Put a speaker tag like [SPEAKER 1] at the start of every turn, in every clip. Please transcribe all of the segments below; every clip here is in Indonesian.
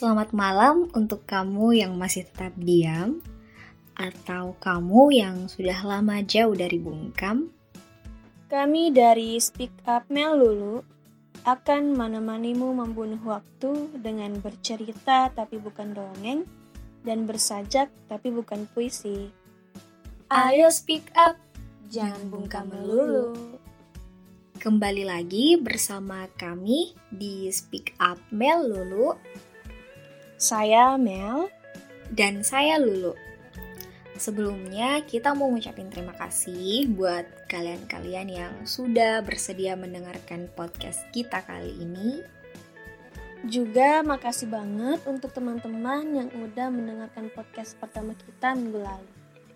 [SPEAKER 1] Selamat malam untuk kamu yang masih tetap diam, atau kamu yang sudah lama jauh dari bungkam.
[SPEAKER 2] Kami dari Speak Up Melulu akan menemanimu membunuh waktu dengan bercerita tapi bukan dongeng, dan bersajak tapi bukan puisi.
[SPEAKER 1] Ayo speak up,
[SPEAKER 2] Jangan bungkam melulu.
[SPEAKER 1] Kembali lagi bersama kami di Speak Up Melulu.
[SPEAKER 2] Saya Mel.
[SPEAKER 1] Dan saya Lulu. Sebelumnya kita mau ngucapin terima kasih buat kalian-kalian yang sudah bersedia mendengarkan podcast kita kali ini.
[SPEAKER 2] Juga makasih banget untuk teman-teman yang udah mendengarkan podcast pertama kita minggu lalu.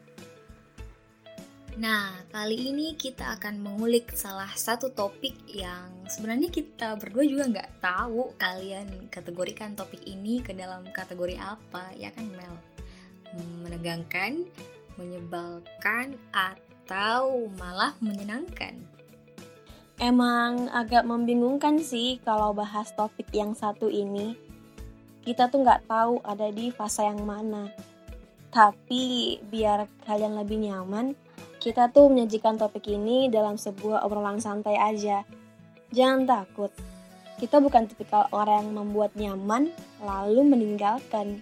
[SPEAKER 1] Nah, kali ini kita akan mengulik salah satu topik yang sebenarnya kita berdua juga nggak tahu kalian kategorikan topik ini ke dalam kategori apa, ya kan Mel? Menegangkan, menyebalkan, atau malah menyenangkan?
[SPEAKER 2] Emang agak membingungkan sih kalau bahas topik yang satu ini. Kita tuh nggak tahu ada di fase yang mana. Tapi biar kalian lebih nyaman, kita tuh menyajikan topik ini dalam sebuah obrolan santai aja. Jangan takut, kita bukan tipikal orang yang membuat nyaman lalu meninggalkan.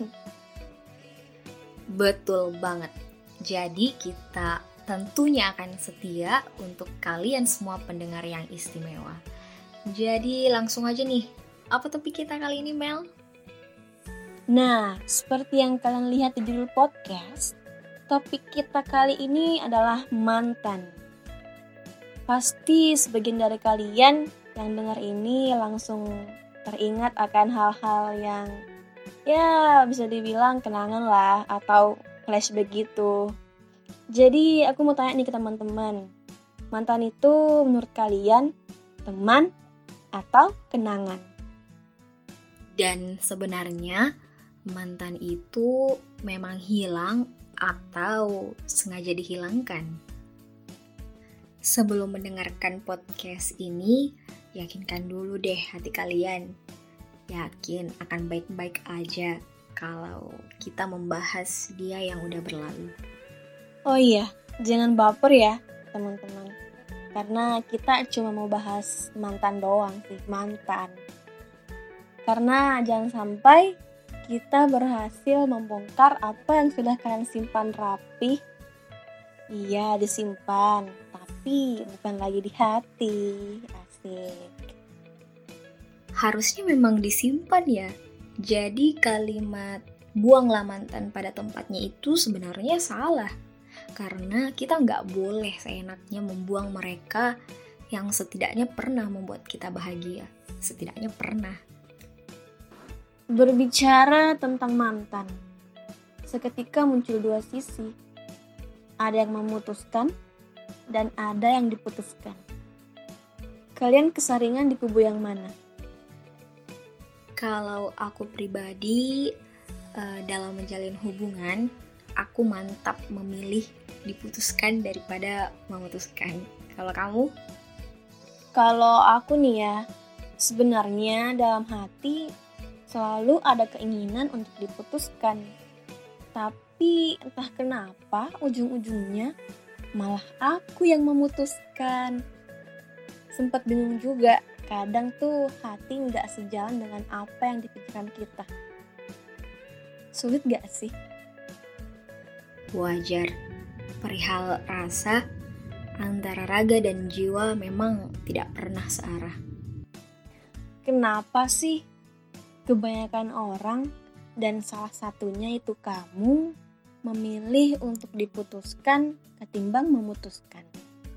[SPEAKER 1] Betul banget. Jadi kita tentunya akan setia untuk kalian semua pendengar yang istimewa. Jadi langsung aja nih, apa topik kita kali ini Mel?
[SPEAKER 2] Nah, seperti yang kalian lihat di judul podcast, topik kita kali ini adalah mantan. Pasti sebagian dari kalian yang dengar ini langsung teringat akan hal-hal yang ya bisa dibilang kenangan lah atau flashback gitu. Jadi aku mau tanya nih ke teman-teman, mantan itu menurut kalian teman atau kenangan?
[SPEAKER 1] Dan sebenarnya mantan itu memang hilang atau sengaja dihilangkan? Sebelum mendengarkan podcast ini, yakinkan dulu deh hati kalian. Yakin akan baik-baik aja kalau kita membahas dia yang udah berlalu.
[SPEAKER 2] Oh iya, jangan baper ya teman-teman. Karena kita cuma mau bahas mantan doang sih, mantan. Karena jangan sampai kita berhasil membongkar apa yang sudah kalian simpan rapi. Iya, disimpan, tapi bukan lagi di hati. Asik.
[SPEAKER 1] Harusnya memang disimpan ya. Jadi kalimat buanglah mantan pada tempatnya itu sebenarnya salah. Karena kita nggak boleh seenaknya membuang mereka yang setidaknya pernah membuat kita bahagia. Setidaknya pernah.
[SPEAKER 2] Berbicara tentang mantan, seketika muncul dua sisi. Ada yang memutuskan dan ada yang diputuskan. Kalian kesaringan di kubu yang mana?
[SPEAKER 1] Kalau aku pribadi dalam menjalin hubungan, aku mantap memilih diputuskan daripada memutuskan. Kalau kamu?
[SPEAKER 2] Kalau aku nih ya, sebenarnya dalam hati selalu ada keinginan untuk diputuskan. Tapi entah kenapa ujung-ujungnya malah aku yang memutuskan. Sempat bingung juga, kadang tuh hati nggak sejalan dengan apa yang dipikirkan kita. Sulit nggak sih?
[SPEAKER 1] Wajar. Perihal rasa antara raga dan jiwa memang tidak pernah searah.
[SPEAKER 2] Kenapa sih kebanyakan orang, dan salah satunya itu kamu, memilih untuk diputuskan ketimbang memutuskan?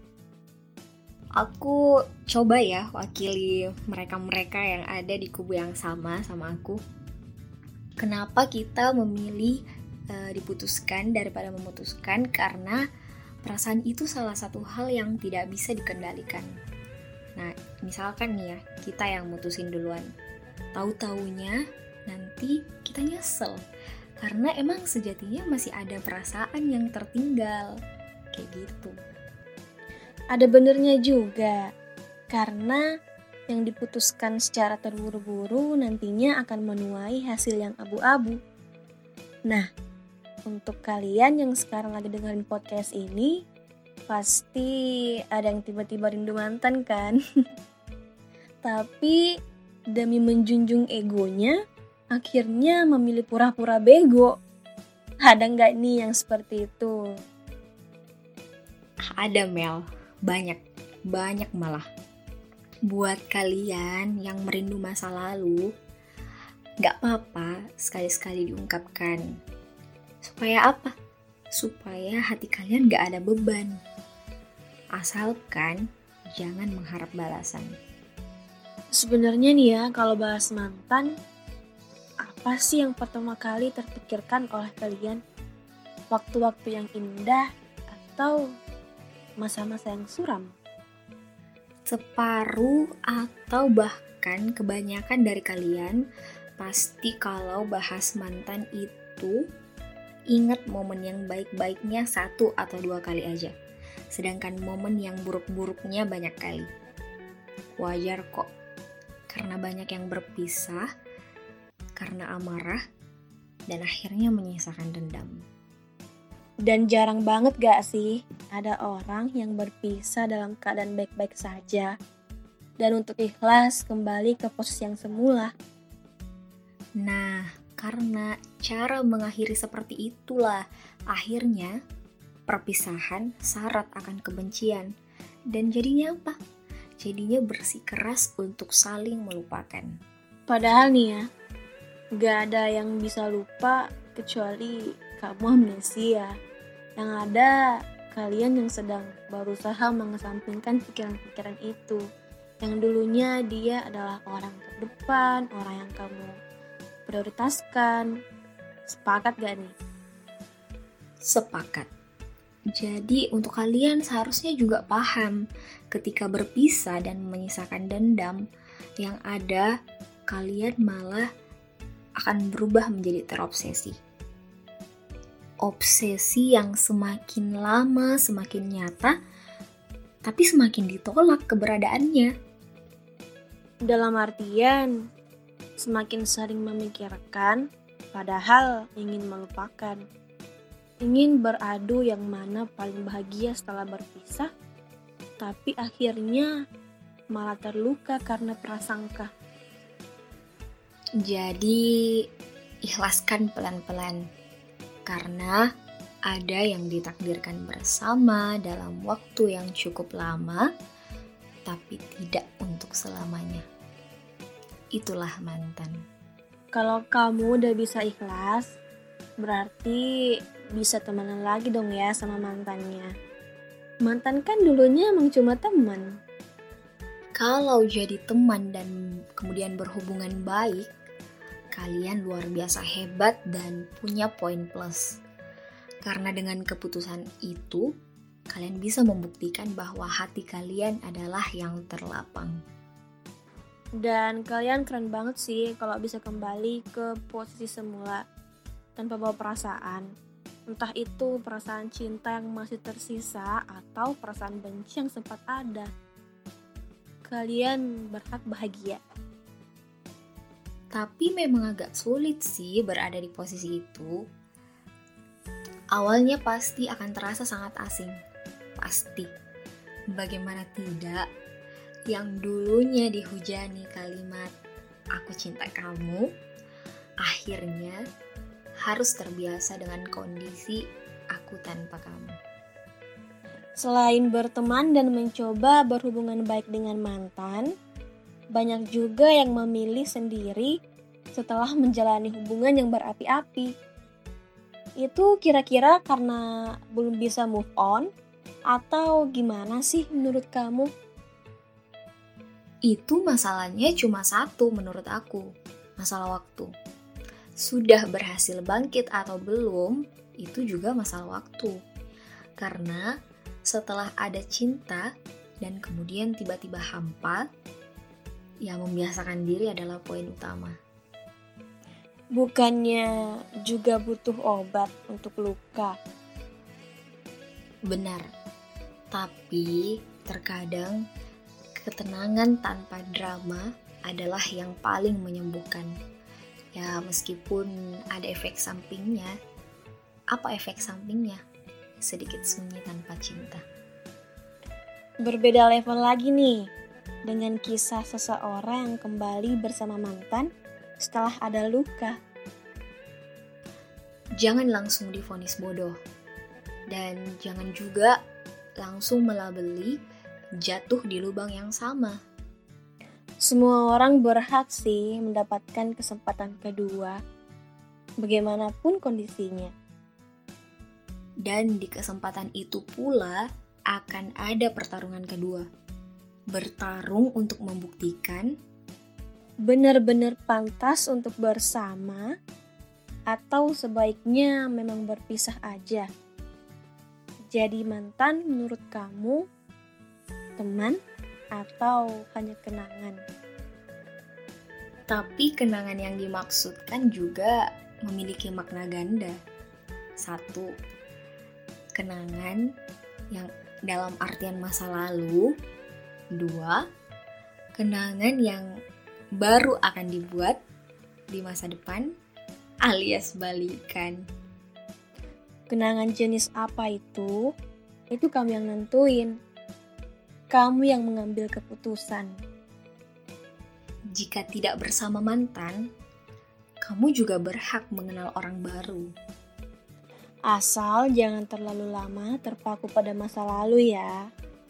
[SPEAKER 1] Aku coba ya wakili mereka-mereka yang ada di kubu yang sama aku. Kenapa kita memilih diputuskan daripada memutuskan? Karena perasaan itu salah satu hal yang tidak bisa dikendalikan. Nah, misalkan nih ya, kita yang mutusin duluan. Tahu-taunya nanti kita nyesel karena emang sejatinya masih ada perasaan yang tertinggal kayak gitu.
[SPEAKER 2] Ada benernya juga, karena yang diputuskan secara terburu-buru nantinya akan menuai hasil yang abu-abu. Nah, untuk kalian yang sekarang lagi dengerin podcast ini, pasti ada yang tiba-tiba rindu mantan kan? Tapi demi menjunjung egonya, akhirnya memilih pura-pura bego. Ada nggak nih yang seperti itu?
[SPEAKER 1] Ada Mel, banyak malah. Buat kalian yang merindu masa lalu, gak apa-apa sekali-sekali diungkapkan. Supaya apa? Supaya hati kalian gak ada beban. Asalkan jangan mengharap balasan.
[SPEAKER 2] Sebenarnya nih ya, kalau bahas mantan, apa sih yang pertama kali terpikirkan oleh kalian? Waktu-waktu yang indah atau masa-masa yang suram?
[SPEAKER 1] Separuh atau bahkan kebanyakan dari kalian pasti kalau bahas mantan itu ingat momen yang baik-baiknya 1 atau 2 kali aja. Sedangkan momen yang buruk-buruknya banyak kali. Wajar kok, karena banyak yang berpisah, karena amarah, dan akhirnya menyisakan dendam.
[SPEAKER 2] Dan jarang banget gak sih ada orang yang berpisah dalam keadaan baik-baik saja dan untuk ikhlas kembali ke posisi yang semula.
[SPEAKER 1] Nah, karena cara mengakhiri seperti itulah akhirnya perpisahan syarat akan kebencian. Dan jadinya apa? Jadinya bersikeras untuk saling melupakan.
[SPEAKER 2] Padahal nih ya, gak ada yang bisa lupa kecuali kamu amnesia. Yang ada kalian yang sedang berusaha mengesampingkan pikiran-pikiran itu. Yang dulunya dia adalah orang terdepan, orang yang kamu prioritaskan. Sepakat gak nih?
[SPEAKER 1] Sepakat. Jadi untuk kalian seharusnya juga paham ketika berpisah dan menyisakan dendam, yang ada kalian malah akan berubah menjadi terobsesi. Obsesi yang semakin lama semakin nyata, tapi semakin ditolak keberadaannya.
[SPEAKER 2] Dalam artian, semakin sering memikirkan, padahal ingin melupakan. Ingin beradu yang mana paling bahagia setelah berpisah, tapi akhirnya malah terluka karena prasangka.
[SPEAKER 1] Jadi, ikhlaskan pelan-pelan. Karena ada yang ditakdirkan bersama dalam waktu yang cukup lama, tapi tidak untuk selamanya. Itulah mantan.
[SPEAKER 2] Kalau kamu udah bisa ikhlas, berarti bisa temenan lagi dong ya sama mantannya. Mantan kan dulunya emang cuma teman.
[SPEAKER 1] Kalau jadi teman dan kemudian berhubungan baik, kalian luar biasa hebat dan punya poin plus. Karena dengan keputusan itu, kalian bisa membuktikan bahwa hati kalian adalah yang terlapang.
[SPEAKER 2] Dan kalian keren banget sih kalau bisa kembali ke posisi semula tanpa bawa perasaan. Entah itu perasaan cinta yang masih tersisa atau perasaan benci yang sempat ada. Kalian berhak bahagia.
[SPEAKER 1] Tapi memang agak sulit sih berada di posisi itu. Awalnya pasti akan terasa sangat asing. Pasti. Bagaimana tidak? Yang dulunya dihujani kalimat "aku cinta kamu", akhirnya harus terbiasa dengan kondisi "aku tanpa kamu".
[SPEAKER 2] Selain berteman dan mencoba berhubungan baik dengan mantan, banyak juga yang memilih sendiri setelah menjalani hubungan yang berapi-api. Itu kira-kira karena belum bisa move on atau gimana sih menurut kamu?
[SPEAKER 1] Itu masalahnya cuma satu menurut aku, masalah waktu. Sudah berhasil bangkit atau belum, itu juga masalah waktu. Karena setelah ada cinta dan kemudian tiba-tiba hampa, yang membiasakan diri adalah poin utama.
[SPEAKER 2] Bukannya juga butuh obat untuk luka?
[SPEAKER 1] Benar, tapi terkadang ketenangan tanpa drama adalah yang paling menyembuhkan. Ya, meskipun ada efek sampingnya. Apa efek sampingnya? Sedikit sunyi tanpa cinta.
[SPEAKER 2] Berbeda level lagi nih dengan kisah seseorang yang kembali bersama mantan setelah ada luka.
[SPEAKER 1] Jangan langsung divonis bodoh. Dan jangan juga langsung melabeli jatuh di lubang yang sama.
[SPEAKER 2] Semua orang berhak sih mendapatkan kesempatan kedua, bagaimanapun kondisinya.
[SPEAKER 1] Dan di kesempatan itu pula akan ada pertarungan kedua. Bertarung untuk membuktikan
[SPEAKER 2] benar-benar pantas untuk bersama atau sebaiknya memang berpisah aja. Jadi mantan menurut kamu teman atau hanya kenangan?
[SPEAKER 1] Tapi kenangan yang dimaksudkan juga memiliki makna ganda. 1. Kenangan yang dalam artian masa lalu. 2. Kenangan yang baru akan dibuat di masa depan alias balikan.
[SPEAKER 2] Kenangan jenis apa itu? Itu kamu yang nentuin. Kamu yang mengambil keputusan.
[SPEAKER 1] Jika tidak bersama mantan, kamu juga berhak mengenal orang baru.
[SPEAKER 2] Asal jangan terlalu lama terpaku pada masa lalu ya.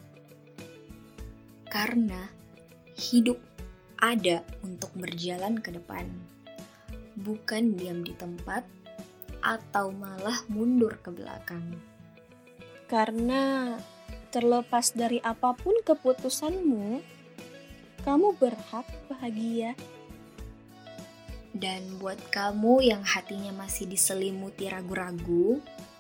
[SPEAKER 1] Karena hidup ada untuk berjalan ke depan, bukan diam di tempat atau malah mundur ke belakang.
[SPEAKER 2] Karena terlepas dari apapun keputusanmu, kamu berhak bahagia.
[SPEAKER 1] Dan buat kamu yang hatinya masih diselimuti ragu-ragu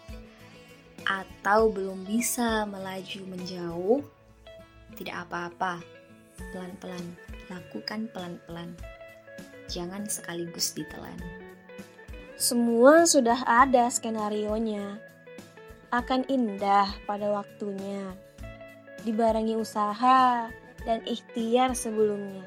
[SPEAKER 1] atau belum bisa melaju menjauh, tidak apa-apa. Pelan-pelan, lakukan pelan-pelan. Jangan sekaligus ditelan.
[SPEAKER 2] Semua sudah ada skenarionya. Akan indah pada waktunya, dibarengi usaha dan ikhtiar sebelumnya.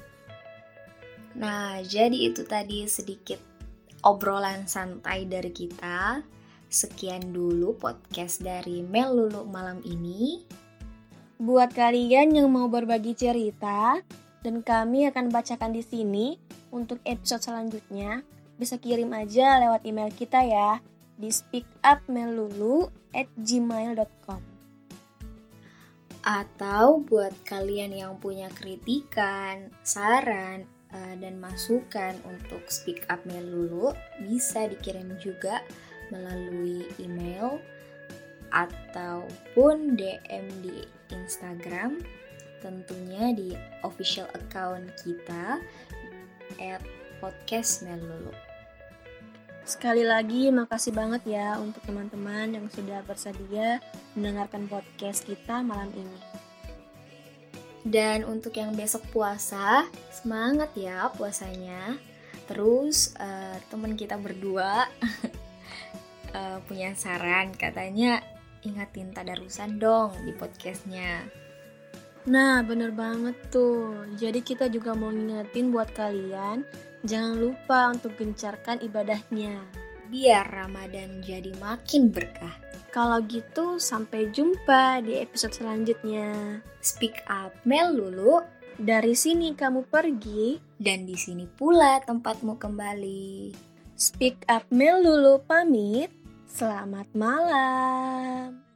[SPEAKER 1] Nah, jadi itu tadi sedikit obrolan santai dari kita. Sekian dulu podcast dari Mel Lulu malam ini.
[SPEAKER 2] Buat kalian yang mau berbagi cerita dan kami akan bacakan di sini untuk episode selanjutnya, bisa kirim aja lewat email kita ya di speakupmelulu@gmail.com.
[SPEAKER 1] Atau buat kalian yang punya kritikan, saran, dan masukan untuk Speak Up Mel Lulu, bisa dikirim juga melalui email ataupun DM di Instagram, tentunya di official account kita @podcastmelulu.
[SPEAKER 2] Sekali lagi makasih banget ya untuk teman-teman yang sudah bersedia mendengarkan podcast kita malam ini.
[SPEAKER 1] Dan untuk yang besok puasa, semangat ya puasanya. Terus teman kita berdua punya saran, katanya ingatin tadarusan dong di podcastnya.
[SPEAKER 2] Nah bener banget tuh, jadi kita juga mau ngingetin buat kalian, jangan lupa untuk gencarkan ibadahnya.
[SPEAKER 1] Biar Ramadan jadi makin berkah.
[SPEAKER 2] Kalau gitu sampai jumpa di episode selanjutnya.
[SPEAKER 1] Speak Up Mel Lulu.
[SPEAKER 2] Dari sini kamu pergi,
[SPEAKER 1] dan di sini pula tempatmu kembali.
[SPEAKER 2] Speak Up Mel Lulu pamit. Selamat malam.